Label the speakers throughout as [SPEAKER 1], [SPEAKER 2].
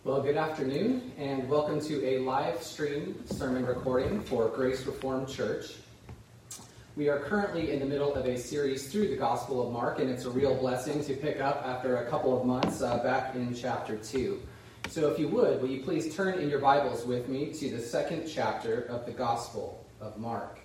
[SPEAKER 1] Well, good afternoon, and welcome to a live stream sermon recording for Grace Reformed Church. We are currently in the middle of a series through the Gospel of Mark, and it's a real blessing to pick up after a couple of months back in chapter 2. So if you would you please turn in your Bibles with me to the second chapter of the Gospel of Mark.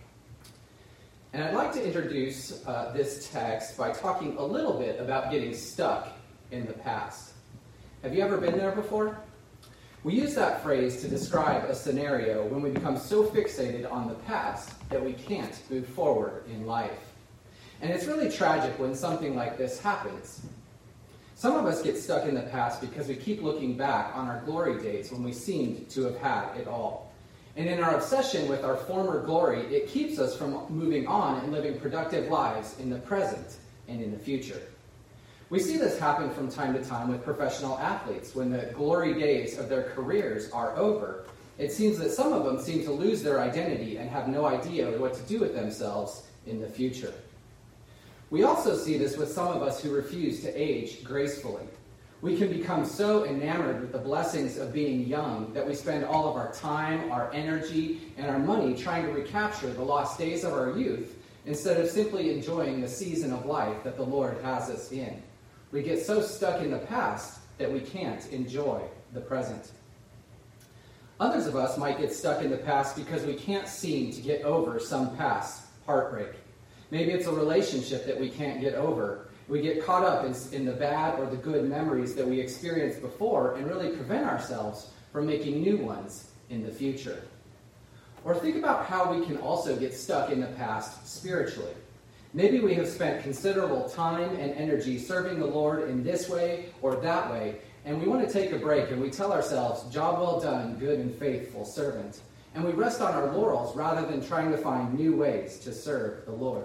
[SPEAKER 1] And I'd like to introduce this text by talking a little bit about getting stuck in the past. Have you ever been there before? We use that phrase to describe a scenario when we become so fixated on the past that we can't move forward in life. And it's really tragic when something like this happens. Some of us get stuck in the past because we keep looking back on our glory days when we seemed to have had it all. And in our obsession with our former glory, it keeps us from moving on and living productive lives in the present and in the future. We see this happen from time to time with professional athletes. When the glory days of their careers are over, it seems that some of them seem to lose their identity and have no idea what to do with themselves in the future. We also see this with some of us who refuse to age gracefully. We can become so enamored with the blessings of being young that we spend all of our time, our energy, and our money trying to recapture the lost days of our youth instead of simply enjoying the season of life that the Lord has us in. We get so stuck in the past that we can't enjoy the present. Others of us might get stuck in the past because we can't seem to get over some past heartbreak. Maybe it's a relationship that we can't get over. We get caught up in the bad or the good memories that we experienced before and really prevent ourselves from making new ones in the future. Or think about how we can also get stuck in the past spiritually. Maybe we have spent considerable time and energy serving the Lord in this way or that way, and we want to take a break and we tell ourselves, "Job well done, good and faithful servant." And we rest on our laurels rather than trying to find new ways to serve the Lord.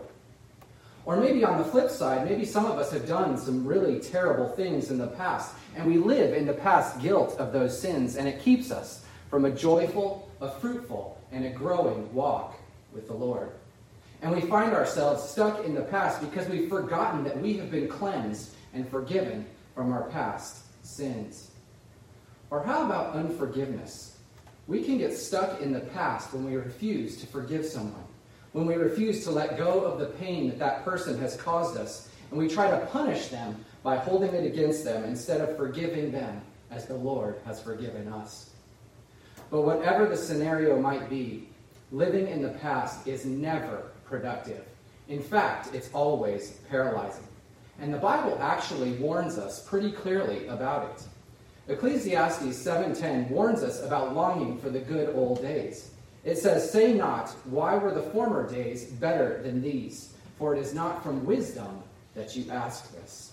[SPEAKER 1] Or maybe on the flip side, maybe some of us have done some really terrible things in the past, and we live in the past guilt of those sins, and it keeps us from a joyful, a fruitful, and a growing walk with the Lord. And we find ourselves stuck in the past because we've forgotten that we have been cleansed and forgiven from our past sins. Or how about unforgiveness? We can get stuck in the past when we refuse to forgive someone, when we refuse to let go of the pain that person has caused us, and we try to punish them by holding it against them instead of forgiving them as the Lord has forgiven us. But whatever the scenario might be, living in the past is never productive. In fact, it's always paralyzing. And the Bible actually warns us pretty clearly about it. Ecclesiastes 7:10 warns us about longing for the good old days. It says, "Say not, why were the former days better than these? For it is not from wisdom that you ask this."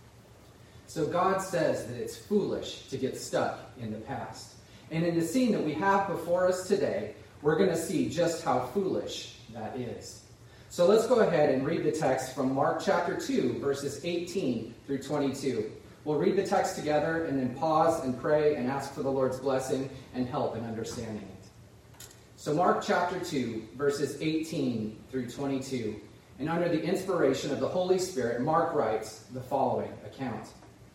[SPEAKER 1] So God says that it's foolish to get stuck in the past. And in the scene that we have before us today, we're going to see just how foolish that is. So let's go ahead and read the text from Mark chapter 2, verses 18 through 22. We'll read the text together and then pause and pray and ask for the Lord's blessing and help in understanding it. So Mark chapter 2, verses 18 through 22. And under the inspiration of the Holy Spirit, Mark writes the following account.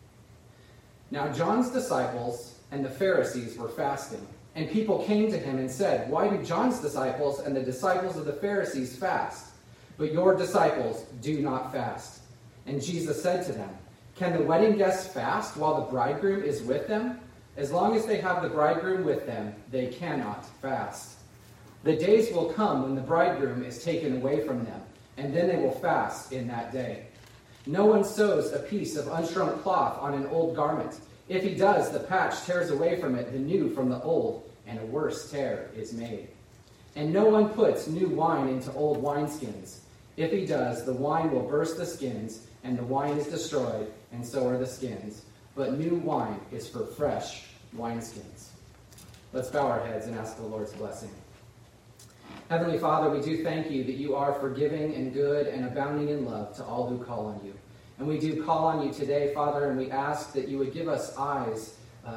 [SPEAKER 1] Now John's disciples and the Pharisees were fasting. And people came to him and said, "Why do John's disciples and the disciples of the Pharisees fast, but your disciples do not fast?" And Jesus said to them, "Can the wedding guests fast while the bridegroom is with them? As long as they have the bridegroom with them, they cannot fast. The days will come when the bridegroom is taken away from them, and then they will fast in that day. No one sews a piece of unshrunk cloth on an old garment. If he does, the patch tears away from it the new from the old, and a worse tear is made. And no one puts new wine into old wineskins. If he does, the wine will burst the skins, and the wine is destroyed, and so are the skins. But new wine is for fresh wineskins." Let's bow our heads and ask the Lord's blessing. Heavenly Father, we do thank you that you are forgiving and good and abounding in love to all who call on you. And we do call on you today, Father, and we ask that you would give us eyes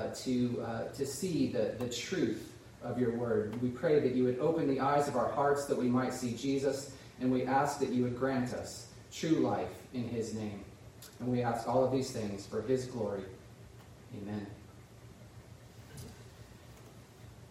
[SPEAKER 1] to see the truth of your word. We pray that you would open the eyes of our hearts that we might see Jesus, and we ask that you would grant us true life in his name. And we ask all of these things for his glory. Amen.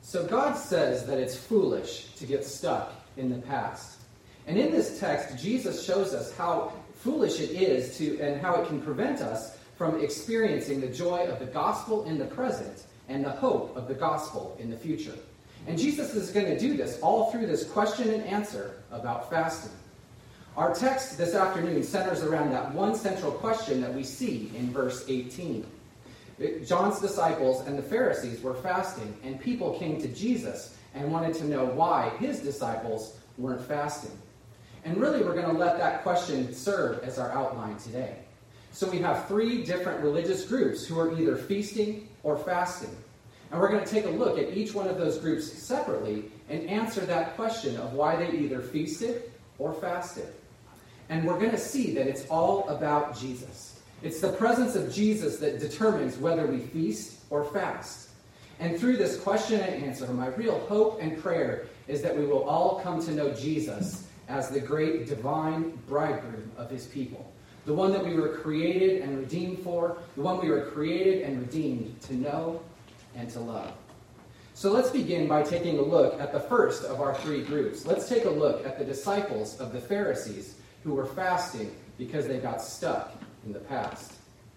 [SPEAKER 1] So God says that it's foolish to get stuck in the past. And in this text, Jesus shows us how foolish it is and how it can prevent us from experiencing the joy of the gospel in the present and the hope of the gospel in the future. And Jesus is going to do this all through this question and answer about fasting. Our text this afternoon centers around that one central question that we see in verse 18. John's disciples and the Pharisees were fasting, and people came to Jesus and wanted to know why his disciples weren't fasting. And really, we're going to let that question serve as our outline today. So we have three different religious groups who are either feasting or fasting. And we're going to take a look at each one of those groups separately and answer that question of why they either feasted or fasted. And we're going to see that it's all about Jesus. It's the presence of Jesus that determines whether we feast or fast. And through this question and answer, my real hope and prayer is that we will all come to know Jesus as the great divine bridegroom of his people. The one that we were created and redeemed for, the one we were created and redeemed to know and to love. So let's begin by taking a look at the first of our three groups. Let's take a look at the disciples of the Pharisees who were fasting because they got stuck in the past.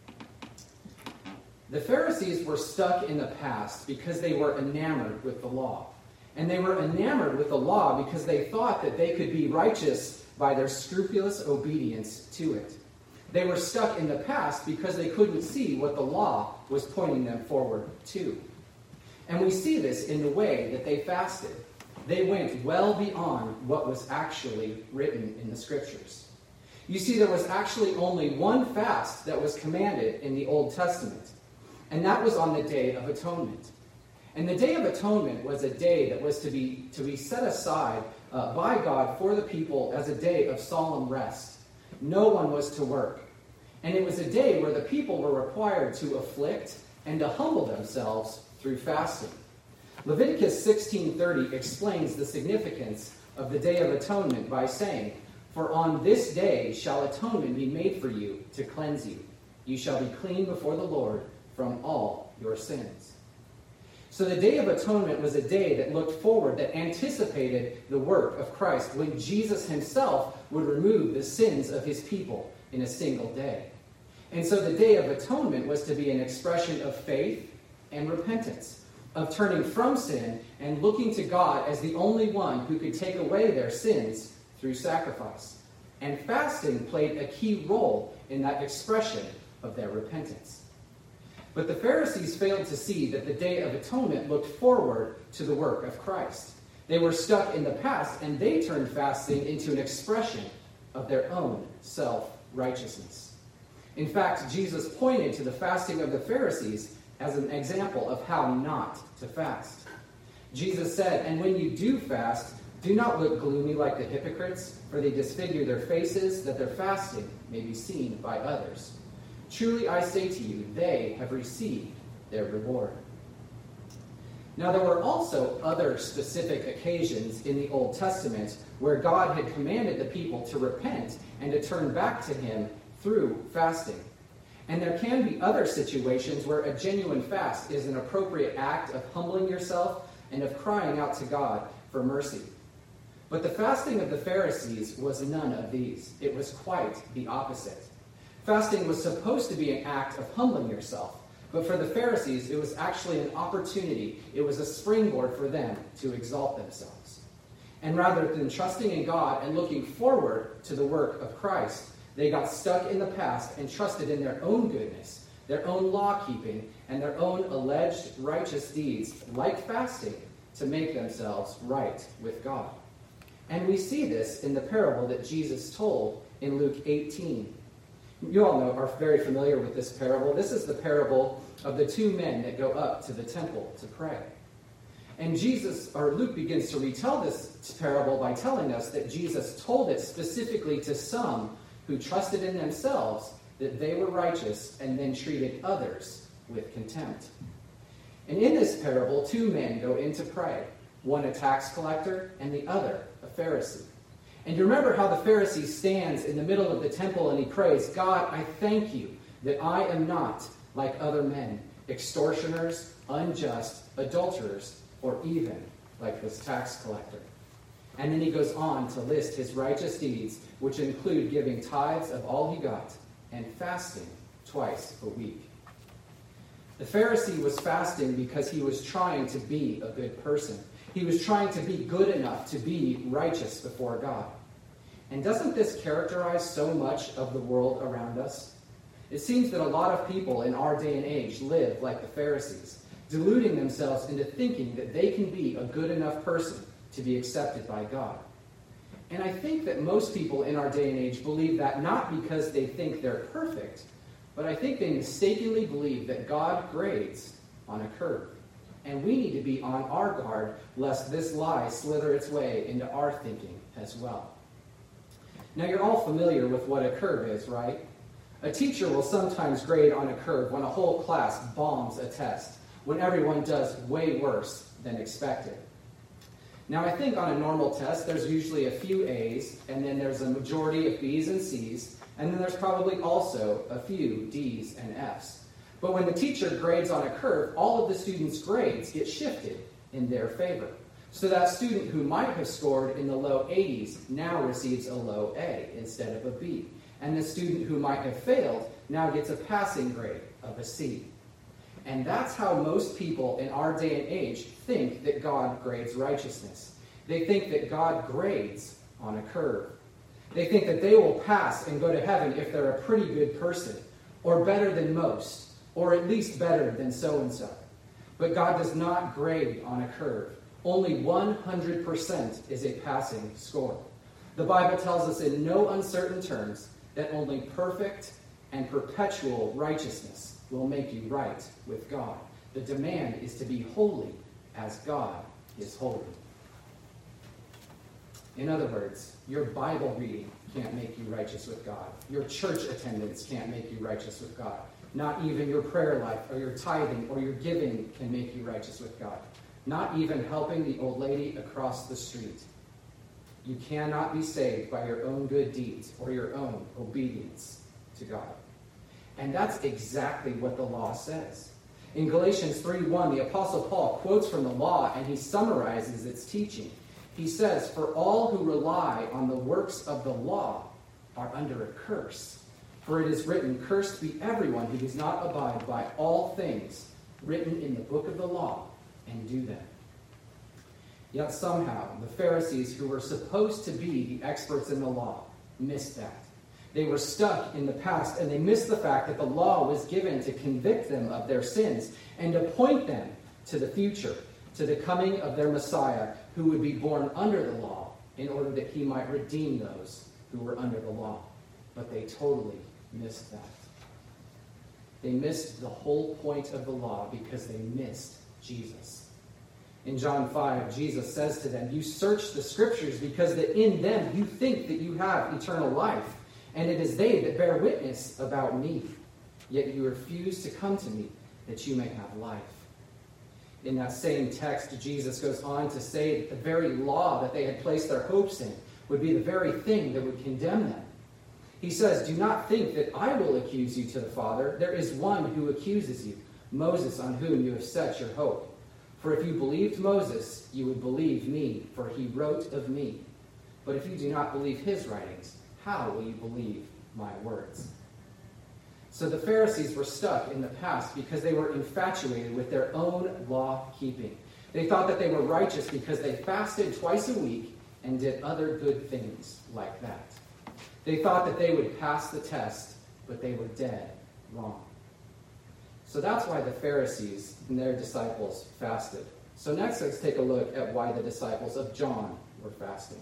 [SPEAKER 1] The Pharisees were stuck in the past because they were enamored with the law. And they were enamored with the law because they thought that they could be righteous by their scrupulous obedience to it. They were stuck in the past because they couldn't see what the law was pointing them forward to. And we see this in the way that they fasted. They went well beyond what was actually written in the Scriptures. You see, there was actually only one fast that was commanded in the Old Testament, and that was on the Day of Atonement. And the Day of Atonement was a day that was to be set aside by God for the people as a day of solemn rest. No one was to work. And it was a day where the people were required to afflict and to humble themselves through fasting. Leviticus 16:30 explains the significance of the Day of Atonement by saying, "For on this day shall atonement be made for you to cleanse you. You shall be clean before the Lord from all your sins." So the Day of Atonement was a day that looked forward, that anticipated the work of Christ when Jesus himself would remove the sins of his people in a single day. And so the Day of Atonement was to be an expression of faith and repentance, of turning from sin and looking to God as the only one who could take away their sins through sacrifice. And fasting played a key role in that expression of their repentance. But the Pharisees failed to see that the Day of Atonement looked forward to the work of Christ. They were stuck in the past, and they turned fasting into an expression of their own self-righteousness. In fact, Jesus pointed to the fasting of the Pharisees as an example of how not to fast. Jesus said, "And when you do fast, do not look gloomy like the hypocrites, for they disfigure their faces, that their fasting may be seen by others. Truly I say to you, they have received their reward." Now there were also other specific occasions in the Old Testament where God had commanded the people to repent and to turn back to him through fasting. And there can be other situations where a genuine fast is an appropriate act of humbling yourself and of crying out to God for mercy. But the fasting of the Pharisees was none of these. It was quite the opposite. Fasting was supposed to be an act of humbling yourself, but for the Pharisees, it was actually an opportunity. It was a springboard for them to exalt themselves. And rather than trusting in God and looking forward to the work of Christ, they got stuck in the past and trusted in their own goodness, their own law-keeping, and their own alleged righteous deeds, like fasting, to make themselves right with God. And we see this in the parable that Jesus told in Luke 18. You all are very familiar with this parable. This is the parable of the two men that go up to the temple to pray. And Luke begins to retell this parable by telling us that Jesus told it specifically to some who trusted in themselves that they were righteous and then treated others with contempt. And in this parable, two men go in to pray, one a tax collector and the other a Pharisee. And you remember how the Pharisee stands in the middle of the temple and he prays, "God, I thank you that I am not like other men, extortioners, unjust, adulterers, or even like this tax collector. And then he goes on to list his righteous deeds, which include giving tithes of all he got and fasting twice a week. The Pharisee was fasting because he was trying to be a good person. He was trying to be good enough to be righteous before God. And doesn't this characterize so much of the world around us? It seems that a lot of people in our day and age live like the Pharisees, deluding themselves into thinking that they can be a good enough person to be accepted by God. And I think that most people in our day and age believe that not because they think they're perfect, but I think they mistakenly believe that God grades on a curve. And we need to be on our guard lest this lie slither its way into our thinking as well. Now, you're all familiar with what a curve is, right? A teacher will sometimes grade on a curve when a whole class bombs a test, when everyone does way worse than expected. Now, I think on a normal test, there's usually a few A's, and then there's a majority of B's and C's, and then there's probably also a few D's and F's. But when the teacher grades on a curve, all of the students' grades get shifted in their favor. So that student who might have scored in the low 80s now receives a low A instead of a B. And the student who might have failed now gets a passing grade of a C. And that's how most people in our day and age think that God grades righteousness. They think that God grades on a curve. They think that they will pass and go to heaven if they're a pretty good person, or better than most, or at least better than so-and-so. But God does not grade on a curve. Only 100% is a passing score. The Bible tells us in no uncertain terms that only perfect and perpetual righteousness will make you right with God. The demand is to be holy as God is holy. In other words, your Bible reading can't make you righteous with God. Your church attendance can't make you righteous with God. Not even your prayer life or your tithing or your giving can make you righteous with God. Not even helping the old lady across the street. You cannot be saved by your own good deeds or your own obedience to God. And that's exactly what the law says. In Galatians 3:1, the Apostle Paul quotes from the law and he summarizes its teaching. He says, "For all who rely on the works of the law are under a curse. For it is written, 'Cursed be everyone who does not abide by all things written in the book of the law and do them.'" Yet somehow, the Pharisees, who were supposed to be the experts in the law, missed that. They were stuck in the past, and they missed the fact that the law was given to convict them of their sins and to point them to the future, to the coming of their Messiah, who would be born under the law in order that he might redeem those who were under the law. But they totally missed that. They missed the whole point of the law because they missed Jesus. In John 5, Jesus says to them, "You search the scriptures because that in them you think that you have eternal life, and it is they that bear witness about me. Yet you refuse to come to me that you may have life." In that same text, Jesus goes on to say that the very law that they had placed their hopes in would be the very thing that would condemn them. He says, "Do not think that I will accuse you to the Father. There is one who accuses you, Moses, on whom you have set your hope. For if you believed Moses, you would believe me, for he wrote of me. But if you do not believe his writings, how will you believe my words?" So the Pharisees were stuck in the past because they were infatuated with their own law-keeping. They thought that they were righteous because they fasted twice a week and did other good things like that. They thought that they would pass the test, but they were dead wrong. So that's why the Pharisees and their disciples fasted. So next, let's take a look at why the disciples of John were fasting.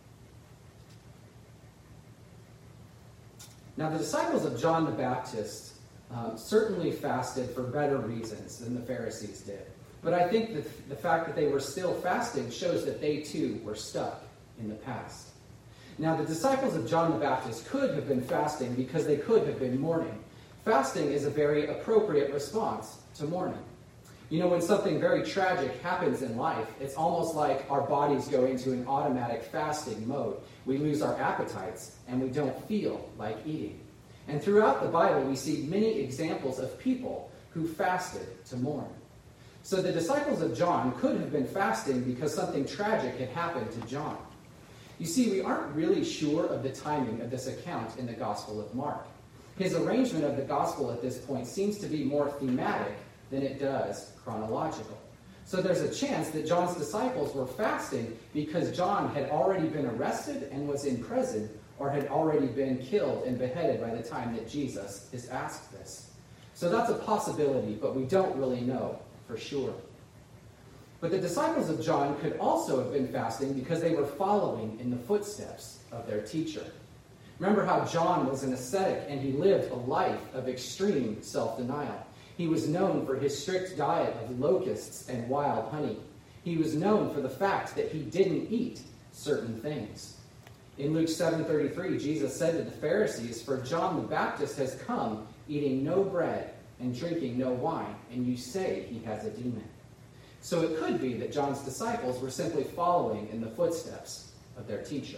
[SPEAKER 1] Now, the disciples of John the Baptist certainly fasted for better reasons than the Pharisees did. But I think that the fact that they were still fasting shows that they too were stuck in the past. Now, the disciples of John the Baptist could have been fasting because they could have been mourning. Fasting is a very appropriate response to mourning. You know, when something very tragic happens in life, it's almost like our bodies go into an automatic fasting mode. We lose our appetites, and we don't feel like eating. And throughout the Bible, we see many examples of people who fasted to mourn. So the disciples of John could have been fasting because something tragic had happened to John. You see, we aren't really sure of the timing of this account in the Gospel of Mark. His arrangement of the Gospel at this point seems to be more thematic than it does chronological. So there's a chance that John's disciples were fasting because John had already been arrested and was in prison, or had already been killed and beheaded by the time that Jesus is asked this. So that's a possibility, but we don't really know for sure. But the disciples of John could also have been fasting because they were following in the footsteps of their teacher. Remember how John was an ascetic and he lived a life of extreme self-denial. He was known for his strict diet of locusts and wild honey. He was known for the fact that he didn't eat certain things. In Luke 7:33, Jesus said to the Pharisees, "For John the Baptist has come eating no bread and drinking no wine, and you say he has a demon." So it could be that John's disciples were simply following in the footsteps of their teacher.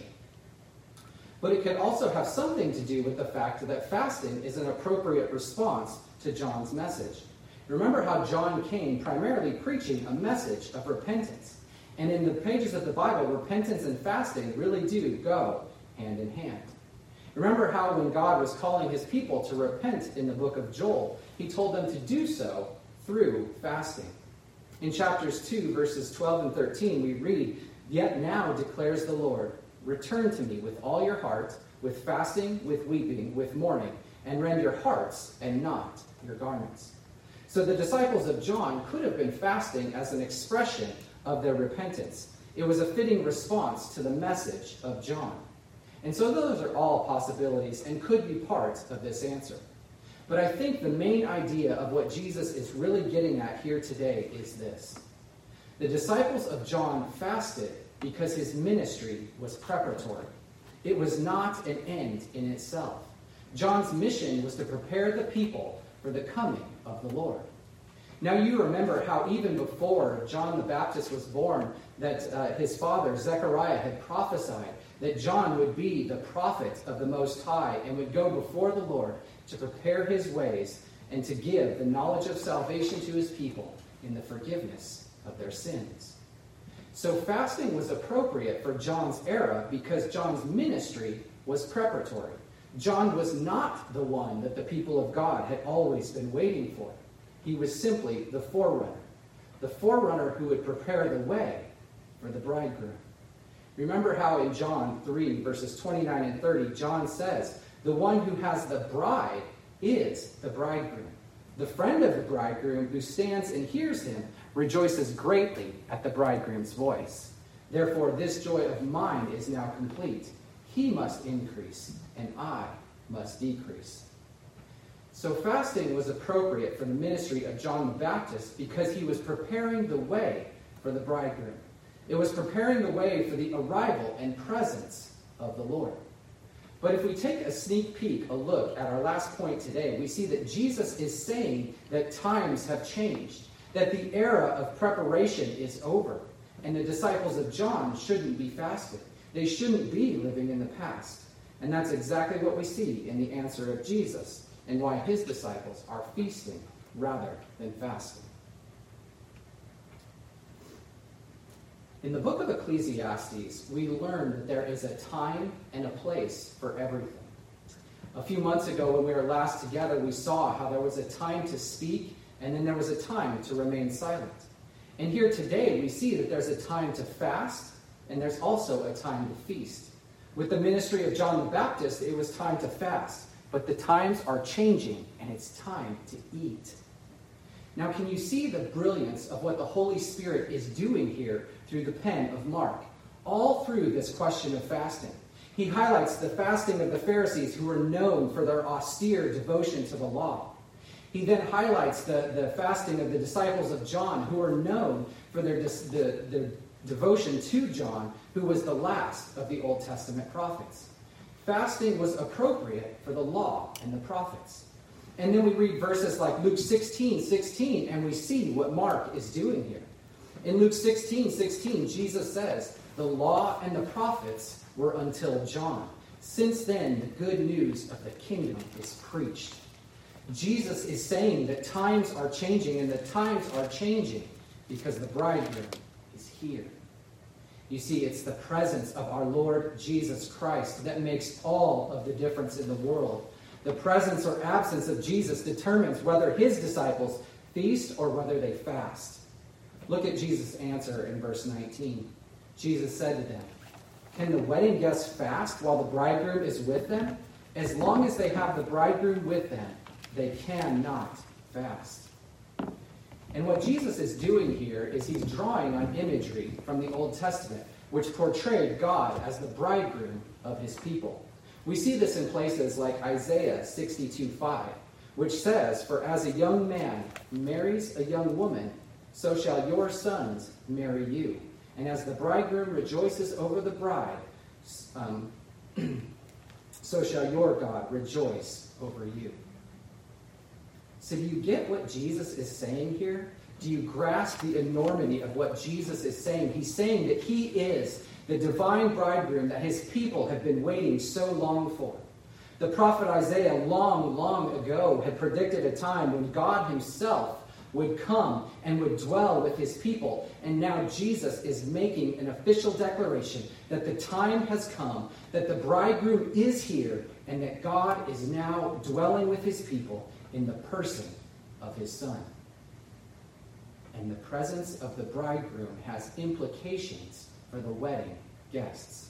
[SPEAKER 1] But it could also have something to do with the fact that fasting is an appropriate response to John's message. Remember how John came primarily preaching a message of repentance. And in the pages of the Bible, repentance and fasting really do go hand in hand. Remember how when God was calling his people to repent in the book of Joel, he told them to do so through fasting. In chapters 2, verses 12 and 13, we read, "Yet now declares the Lord, return to me with all your heart, with fasting, with weeping, with mourning, and rend your hearts and not your garments." So the disciples of John could have been fasting as an expression of their repentance. It was a fitting response to the message of John. And so those are all possibilities and could be part of this answer. But I think the main idea of what Jesus is really getting at here today is this. The disciples of John fasted because his ministry was preparatory. It was not an end in itself. John's mission was to prepare the people for the coming of the Lord. Now you remember how even before John the Baptist was born, that his father Zechariah had prophesied that John would be the prophet of the Most High and would go before the Lord to prepare his ways and to give the knowledge of salvation to his people in the forgiveness of their sins. So fasting was appropriate for John's era because John's ministry was preparatory. John was not the one that the people of God had always been waiting for. He was simply the forerunner who would prepare the way for the bridegroom. Remember how in John 3, verses 29 and 30, John says, "The one who has the bride is the bridegroom. The friend of the bridegroom who stands and hears him rejoices greatly at the bridegroom's voice. Therefore this joy of mine is now complete. He must increase, and I must decrease." So fasting was appropriate for the ministry of John the Baptist because he was preparing the way for the bridegroom. It was preparing the way for the arrival and presence of the Lord. But if we take a sneak peek, a look at our last point today, we see that Jesus is saying that times have changed, that the era of preparation is over, and the disciples of John shouldn't be fasting. They shouldn't be living in the past. And that's exactly what we see in the answer of Jesus and why his disciples are feasting rather than fasting. In the book of Ecclesiastes, we learn that there is a time and a place for everything. A few months ago when we were last together, we saw how there was a time to speak and then there was a time to remain silent. And here today we see that there's a time to fast and there's also a time to feast. With the ministry of John the Baptist, it was time to fast, but the times are changing and it's time to eat. Now, can you see the brilliance of what the Holy Spirit is doing here through the pen of Mark? All through this question of fasting. He highlights the fasting of the Pharisees who were known for their austere devotion to the law. He then highlights the fasting of the disciples of John who were known for their devotion to John, who was the last of the Old Testament prophets. Fasting was appropriate for the law and the prophets. And then we read verses like Luke 16:16, and we see what Mark is doing here. In Luke 16:16, Jesus says, "The law and the prophets were until John. Since then, the good news of the kingdom is preached." Jesus is saying that times are changing, and the times are changing because the bridegroom is here. You see, it's the presence of our Lord Jesus Christ that makes all of the difference in the world. The presence or absence of Jesus determines whether his disciples feast or whether they fast. Look at Jesus' answer in verse 19. Jesus said to them, "Can the wedding guests fast while the bridegroom is with them? As long as they have the bridegroom with them, they cannot fast." And what Jesus is doing here is he's drawing on imagery from the Old Testament, which portrayed God as the bridegroom of his people. We see this in places like Isaiah 62:5, which says, "For as a young man marries a young woman, so shall your sons marry you. And as the bridegroom rejoices over the bride, so shall your God rejoice over you." So do you get what Jesus is saying here? Do you grasp the enormity of what Jesus is saying? He's saying that he is the divine bridegroom that his people have been waiting so long for. The prophet Isaiah long, long ago had predicted a time when God himself would come and would dwell with his people. And now Jesus is making an official declaration that the time has come, that the bridegroom is here, and that God is now dwelling with his people in the person of his Son. And the presence of the bridegroom has implications for the wedding guests.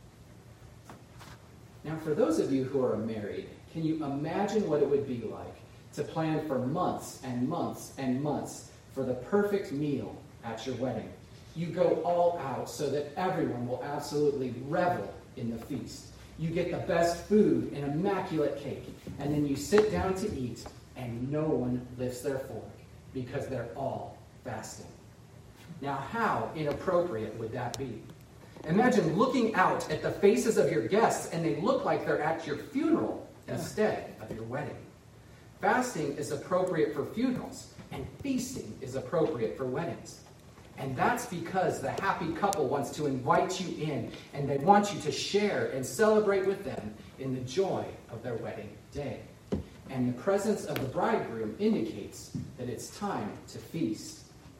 [SPEAKER 1] Now, for those of you who are married, can you imagine what it would be like to plan for months and months and months for the perfect meal at your wedding? You go all out so that everyone will absolutely revel in the feast. You get the best food, an immaculate cake, and then you sit down to eat, and no one lifts their fork because they're all fasting. Now, how inappropriate would that be? Imagine looking out at the faces of your guests, and they look like they're at your funeral instead of your wedding. Fasting is appropriate for funerals, and feasting is appropriate for weddings. And that's because the happy couple wants to invite you in, and they want you to share and celebrate with them in the joy of their wedding day. And the presence of the bridegroom indicates that it's time to feast.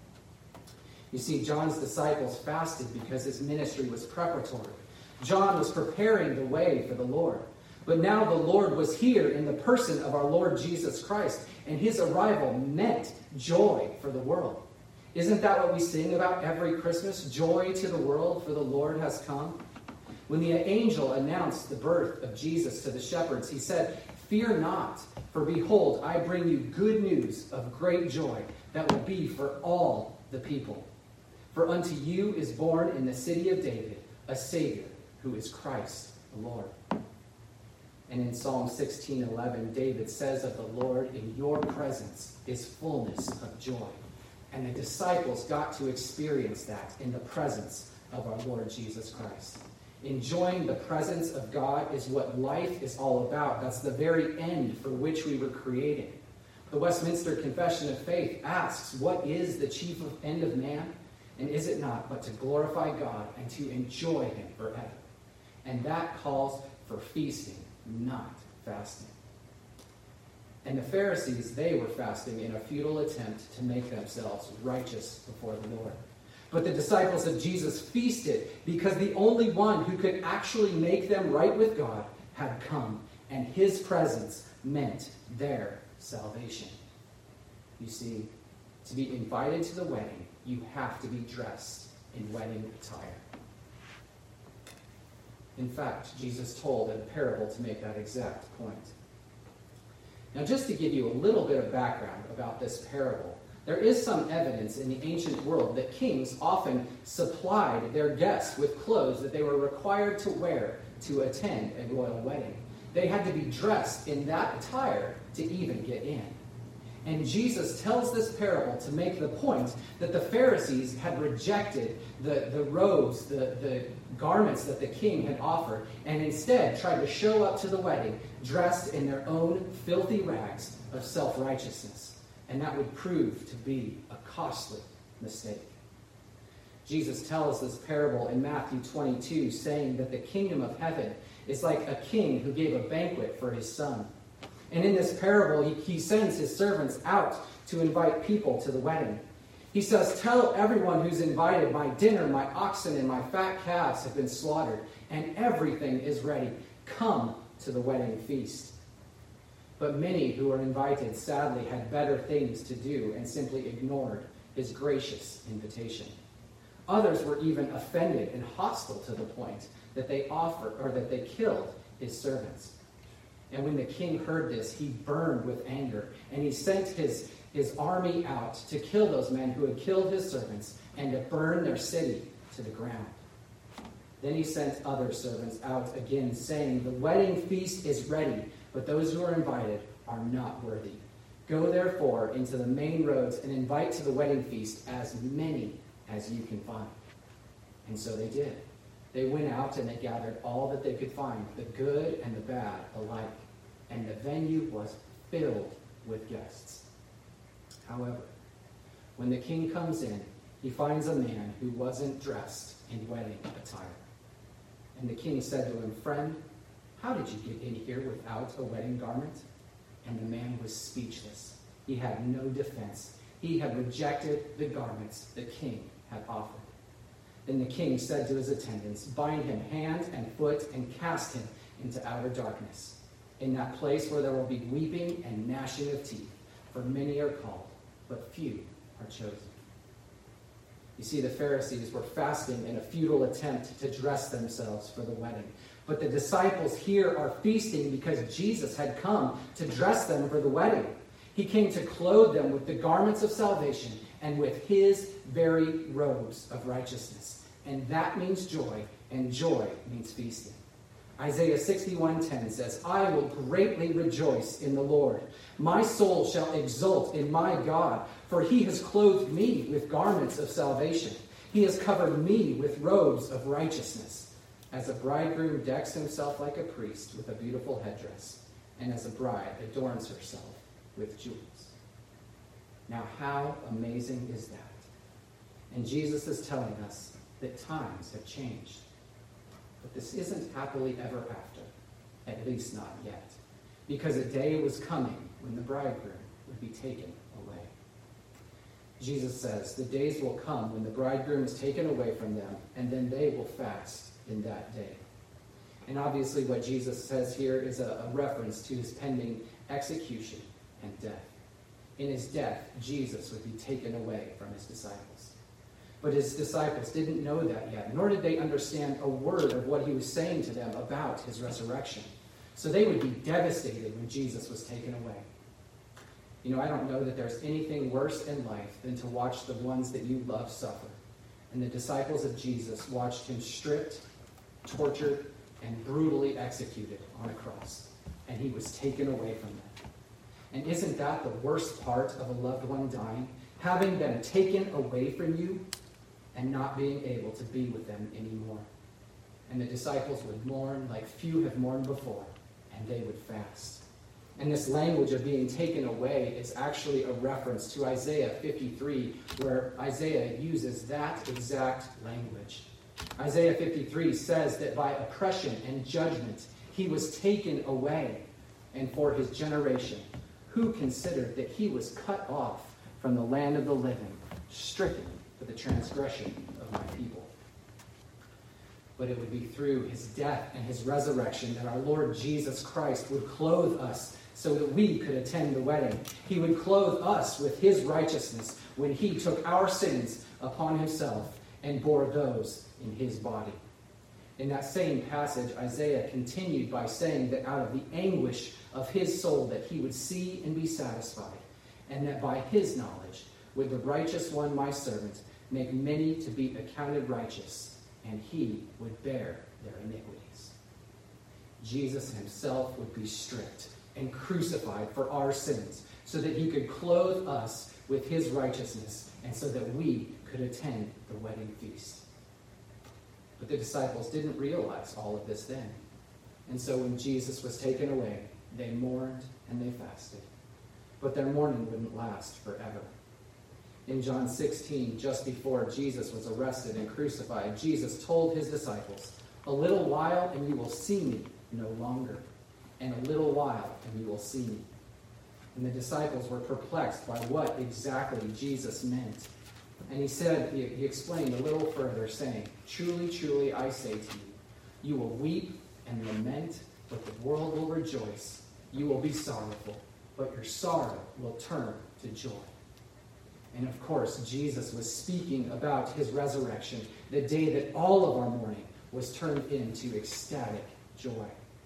[SPEAKER 1] You see, John's disciples fasted because his ministry was preparatory. John was preparing the way for the Lord. But now the Lord was here in the person of our Lord Jesus Christ, and his arrival meant joy for the world. Isn't that what we sing about every Christmas? Joy to the world, for the Lord has come. When the angel announced the birth of Jesus to the shepherds, he said, "Fear not, for behold, I bring you good news of great joy that will be for all the people. For unto you is born in the city of David a Savior, who is Christ the Lord." And in Psalm 16:11, David says of the Lord, "In your presence is fullness of joy." And the disciples got to experience that in the presence of our Lord Jesus Christ. Enjoying the presence of God is what life is all about. That's the very end for which we were created. The Westminster Confession of Faith asks, what is the chief end of man? And is it not but to glorify God and to enjoy him forever? And that calls for feasting, not fasting. And the Pharisees, they were fasting in a futile attempt to make themselves righteous before the Lord. But the disciples of Jesus feasted because the only one who could actually make them right with God had come, and his presence meant their salvation. You see, to be invited to the wedding, you have to be dressed in wedding attire. In fact, Jesus told a parable to make that exact point. Now, just to give you a little bit of background about this parable, there is some evidence in the ancient world that kings often supplied their guests with clothes that they were required to wear to attend a royal wedding. They had to be dressed in that attire to even get in. And Jesus tells this parable to make the point that the Pharisees had rejected the robes, the garments that the king had offered, and instead tried to show up to the wedding dressed in their own filthy rags of self-righteousness. And that would prove to be a costly mistake. Jesus tells this parable in Matthew 22, saying that the kingdom of heaven is like a king who gave a banquet for his son. And in this parable, he sends his servants out to invite people to the wedding. He says, "Tell everyone who's invited, my dinner, my oxen, and my fat calves have been slaughtered, and everything is ready. Come to the wedding feast." But many who were invited sadly had better things to do and simply ignored his gracious invitation. Others were even offended and hostile to the point that they killed his servants. And when the king heard this, he burned with anger, and he sent his army out to kill those men who had killed his servants and to burn their city to the ground. Then he sent other servants out again, saying, "The wedding feast is ready, but those who are invited are not worthy. Go therefore into the main roads and invite to the wedding feast as many as you can find." And so they did. They went out and they gathered all that they could find, the good and the bad alike. And the venue was filled with guests. However, when the king comes in, he finds a man who wasn't dressed in wedding attire. And the king said to him, "Friend, how did you get in here without a wedding garment?" And the man was speechless. He had no defense. He had rejected the garments the king had offered. Then the king said to his attendants, "Bind him hand and foot and cast him into outer darkness. In that place where there will be weeping and gnashing of teeth, for many are called, but few are chosen." You see, the Pharisees were fasting in a futile attempt to dress themselves for the wedding. But the disciples here are feasting because Jesus had come to dress them for the wedding. He came to clothe them with the garments of salvation and with his very robes of righteousness. And that means joy, and joy means feasting. Isaiah 61:10 says, "I will greatly rejoice in the Lord. My soul shall exult in my God, for he has clothed me with garments of salvation. He has covered me with robes of righteousness. As a bridegroom decks himself like a priest with a beautiful headdress, and as a bride adorns herself with jewels." Now, how amazing is that? And Jesus is telling us that times have changed. But this isn't happily ever after, at least not yet, because a day was coming when the bridegroom would be taken away. Jesus says the days will come when the bridegroom is taken away from them, and then they will fast in that day. And obviously what Jesus says here is a reference to his pending execution and death. In his death, Jesus would be taken away from his disciples. But his disciples didn't know that yet, nor did they understand a word of what he was saying to them about his resurrection. So they would be devastated when Jesus was taken away. You know, I don't know that there's anything worse in life than to watch the ones that you love suffer. And the disciples of Jesus watched him stripped, tortured, and brutally executed on a cross. And he was taken away from them. And isn't that the worst part of a loved one dying? Having them taken away from you and not being able to be with them anymore. And the disciples would mourn like few have mourned before, and they would fast. And this language of being taken away is actually a reference to Isaiah 53, where Isaiah uses that exact language. Isaiah 53 says that by oppression and judgment he was taken away, and for his generation, who considered that he was cut off from the land of the living, stricken for the transgression of my people. But it would be through his death and his resurrection that our Lord Jesus Christ would clothe us so that we could attend the wedding. He would clothe us with his righteousness when he took our sins upon himself and bore those in his body. In that same passage, Isaiah continued by saying that out of the anguish of his soul that he would see and be satisfied, and that by his knowledge would the righteous one, my servant, make many to be accounted righteous, and he would bear their iniquities. Jesus himself would be stripped and crucified for our sins so that he could clothe us with his righteousness and so that we could attend the wedding feast. But the disciples didn't realize all of this then. And so when Jesus was taken away, they mourned and they fasted. But their mourning wouldn't last forever. In John 16, just before Jesus was arrested and crucified, Jesus told his disciples, "A little while and you will see me no longer. and a little while, and you will see me." And the disciples were perplexed by what exactly Jesus meant. And he explained a little further, saying, "Truly, truly, I say to you, you will weep and lament, but the world will rejoice. You will be sorrowful, but your sorrow will turn to joy." And of course, Jesus was speaking about his resurrection, the day that all of our mourning was turned into ecstatic joy.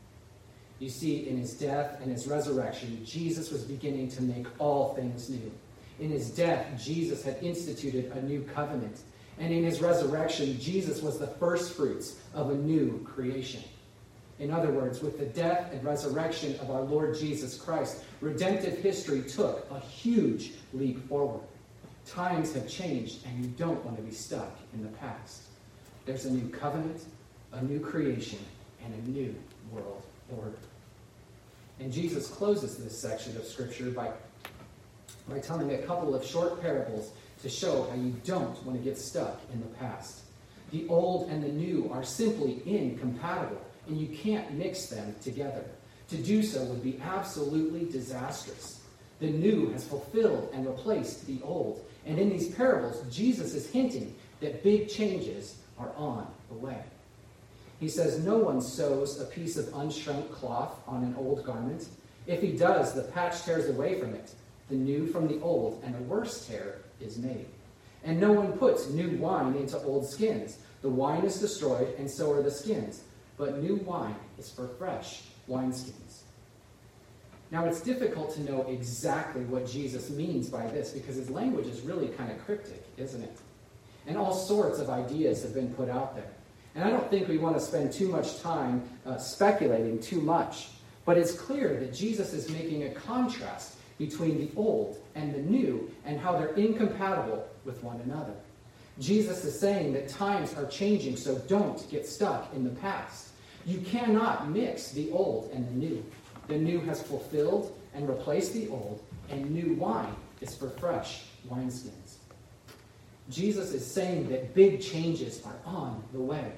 [SPEAKER 1] You see, in his death and his resurrection, Jesus was beginning to make all things new. In his death, Jesus had instituted a new covenant. And in his resurrection, Jesus was the first fruits of a new creation. In other words, with the death and resurrection of our Lord Jesus Christ, redemptive history took a huge leap forward. Times have changed, and you don't want to be stuck in the past. There's a new covenant, a new creation, and a new world order. And Jesus closes this section of Scripture by telling a couple of short parables to show how you don't want to get stuck in the past. The old and the new are simply incompatible, and you can't mix them together. To do so would be absolutely disastrous. The new has fulfilled and replaced the old. And in these parables, Jesus is hinting that big changes are on the way. He says, "No one sews a piece of unshrunk cloth on an old garment. If he does, the patch tears away from it, the new from the old, and a worse tear is made. And no one puts new wine into old skins. The wine is destroyed, and so are the skins. But new wine is for fresh wineskins." Now, it's difficult to know exactly what Jesus means by this because his language is really kind of cryptic, isn't it? And all sorts of ideas have been put out there. And I don't think we want to spend too much time speculating too much. But it's clear that Jesus is making a contrast between the old and the new and how they're incompatible with one another. Jesus is saying that times are changing, so don't get stuck in the past. You cannot mix the old and the new. The new has fulfilled and replaced the old, and new wine is for fresh wineskins. Jesus is saying that big changes are on the way.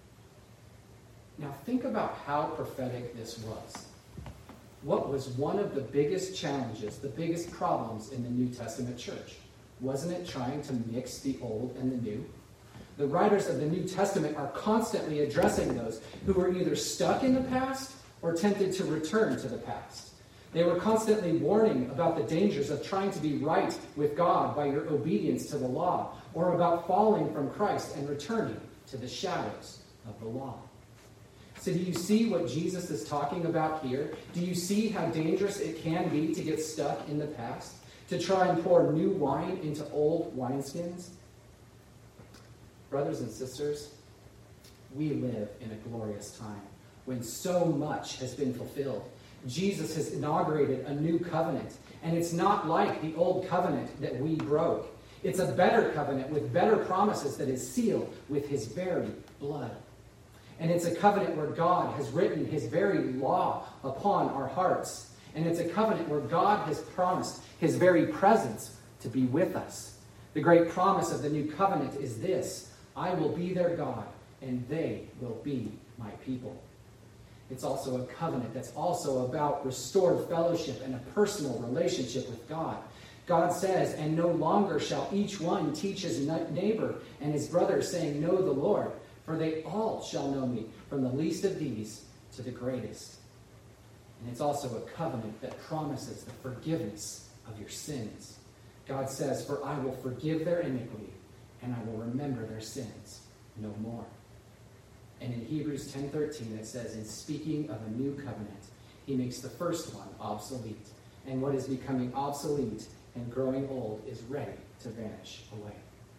[SPEAKER 1] Now think about how prophetic this was. What was one of the biggest challenges, the biggest problems in the New Testament church? Wasn't it trying to mix the old and the new? The writers of the New Testament are constantly addressing those who were either stuck in the past or tempted to return to the past. They were constantly warning about the dangers of trying to be right with God by your obedience to the law, or about falling from Christ and returning to the shadows of the law. So do you see what Jesus is talking about here? Do you see how dangerous it can be to get stuck in the past? To try and pour new wine into old wineskins? Brothers and sisters, we live in a glorious time when so much has been fulfilled. Jesus has inaugurated a new covenant, and it's not like the old covenant that we broke. It's a better covenant with better promises that is sealed with his very blood. And it's a covenant where God has written his very law upon our hearts. And it's a covenant where God has promised his very presence to be with us. The great promise of the new covenant is this: I will be their God, and they will be my people. It's also a covenant that's also about restored fellowship and a personal relationship with God. God says, "And no longer shall each one teach his neighbor and his brother, saying, 'Know the Lord,' for they all shall know me, from the least of these to the greatest." And it's also a covenant that promises the forgiveness of your sins. God says, "For I will forgive their iniquity, and I will remember their sins no more." And in Hebrews 10:13 it says, in speaking of a new covenant, he makes the first one obsolete. And what is becoming obsolete and growing old is ready to vanish away.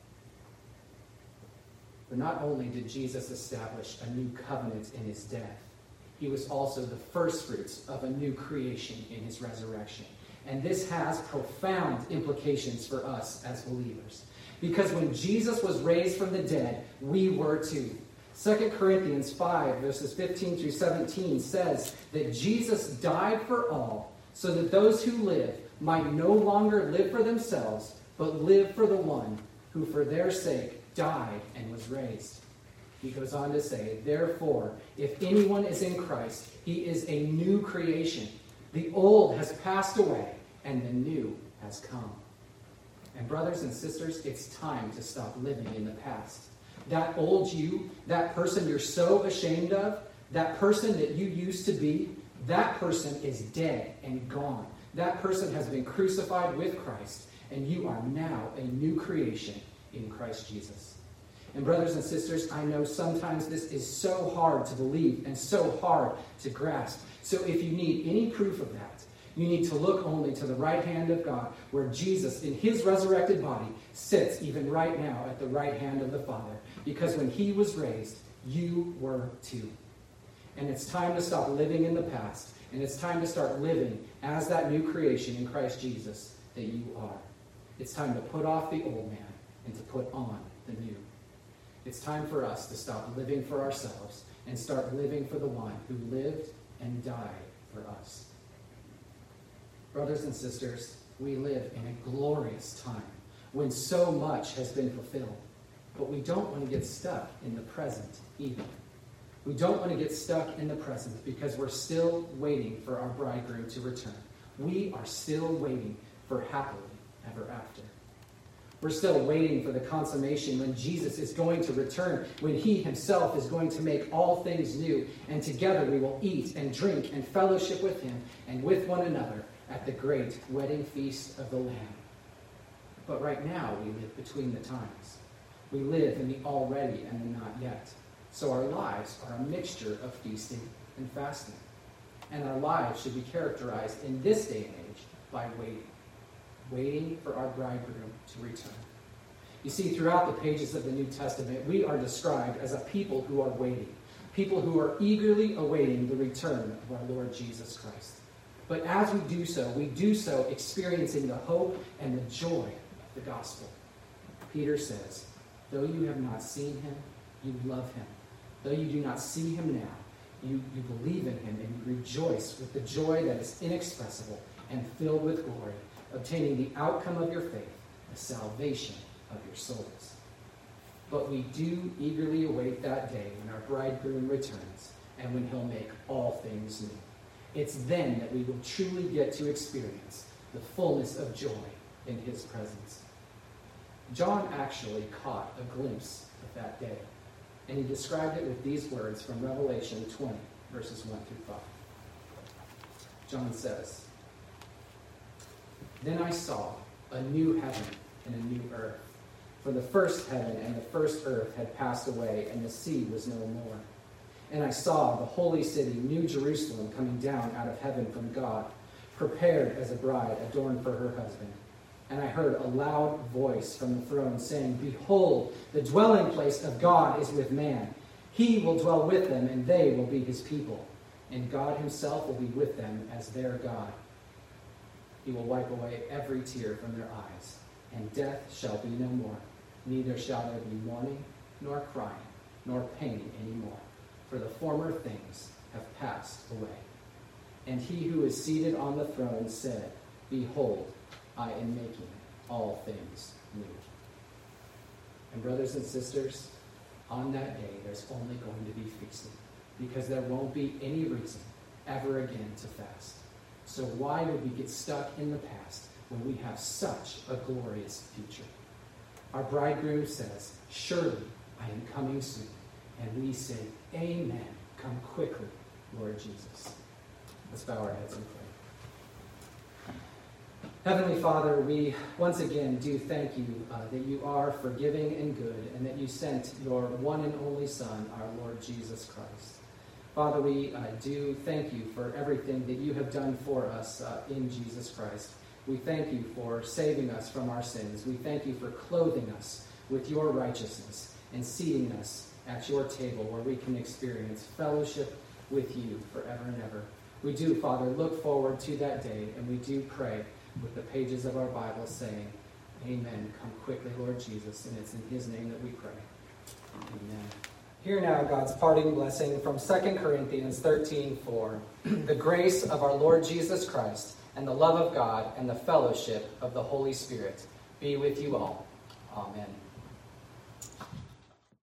[SPEAKER 1] But not only did Jesus establish a new covenant in his death, he was also the first fruits of a new creation in his resurrection. And this has profound implications for us as believers. Because when Jesus was raised from the dead, we were too. 2 Corinthians 5, verses 15 through 17 says that Jesus died for all, so that those who live might no longer live for themselves, but live for the one who for their sake died and was raised. he goes on to say, therefore, if anyone is in Christ, he is a new creation. The old has passed away, and the new has come. And brothers and sisters, it's time to stop living in the past. That old you, that person you're so ashamed of, that person that you used to be, that person is dead and gone. That person has been crucified with Christ, and you are now a new creation in Christ Jesus. And brothers and sisters, I know sometimes this is so hard to believe and so hard to grasp. So if you need any proof of that, you need to look only to the right hand of God, where Jesus, in his resurrected body, sits even right now at the right hand of the Father. Because when he was raised, you were too. And it's time to stop living in the past. And it's time to start living as that new creation in Christ Jesus that you are. It's time to put off the old man and to put on the new. It's time for us to stop living for ourselves and start living for the one who lived and died for us. Brothers and sisters, we live in a glorious time when so much has been fulfilled. But we don't want to get stuck in the present either. We don't want to get stuck in the present because we're still waiting for our bridegroom to return. We are still waiting for happily ever after. We're still waiting for the consummation when Jesus is going to return, when he himself is going to make all things new, and together we will eat and drink and fellowship with him and with one another at the great wedding feast of the Lamb. But right now we live between the times. We live in the already and the not yet. So our lives are a mixture of feasting and fasting. And our lives should be characterized in this day and age by waiting for our bridegroom to return. You see, throughout the pages of the New Testament, we are described as a people who are waiting, people who are eagerly awaiting the return of our Lord Jesus Christ. But as we do so experiencing the hope and the joy of the gospel. Peter says, though you have not seen him, you love him. Though you do not see him now, you believe in him and you rejoice with the joy that is inexpressible and filled with glory, obtaining the outcome of your faith, the salvation of your souls. But we do eagerly await that day when our bridegroom returns and when he'll make all things new. It's then that we will truly get to experience the fullness of joy in his presence. John actually caught a glimpse of that day, and he described it with these words from Revelation 20, verses 1 through 5. John says, "Then I saw a new heaven and a new earth, for the first heaven and the first earth had passed away, and the sea was no more. And I saw the holy city, New Jerusalem, coming down out of heaven from God, prepared as a bride adorned for her husband. And I heard a loud voice from the throne saying, 'Behold, the dwelling place of God is with man. He will dwell with them, and they will be his people. And God himself will be with them as their God. He will wipe away every tear from their eyes, and death shall be no more. Neither shall there be mourning, nor crying, nor pain any more. For the former things have passed away.' And he who is seated on the throne said, 'Behold, I am making all things new.'" And brothers and sisters, on that day, there's only going to be feasting, because there won't be any reason ever again to fast. So why would we get stuck in the past when we have such a glorious future? Our bridegroom says, "Surely I am coming soon." And we say, "Amen. Come quickly, Lord Jesus." Let's bow our heads and pray. Heavenly Father, we once again do thank you that you are forgiving and good, and that you sent your one and only Son, our Lord Jesus Christ. Father, we do thank you for everything that you have done for us in Jesus Christ. We thank you for saving us from our sins. We thank you for clothing us with your righteousness and seating us at your table where we can experience fellowship with you forever and ever. We do, Father, look forward to that day, and we do pray with the pages of our Bible saying, "Amen. Come quickly, Lord Jesus." And it's in his name that we pray. Amen. Hear now God's parting blessing from 2 Corinthians 13:4. "The grace of our Lord Jesus Christ and the love of God and the fellowship of the Holy Spirit be with you all. Amen."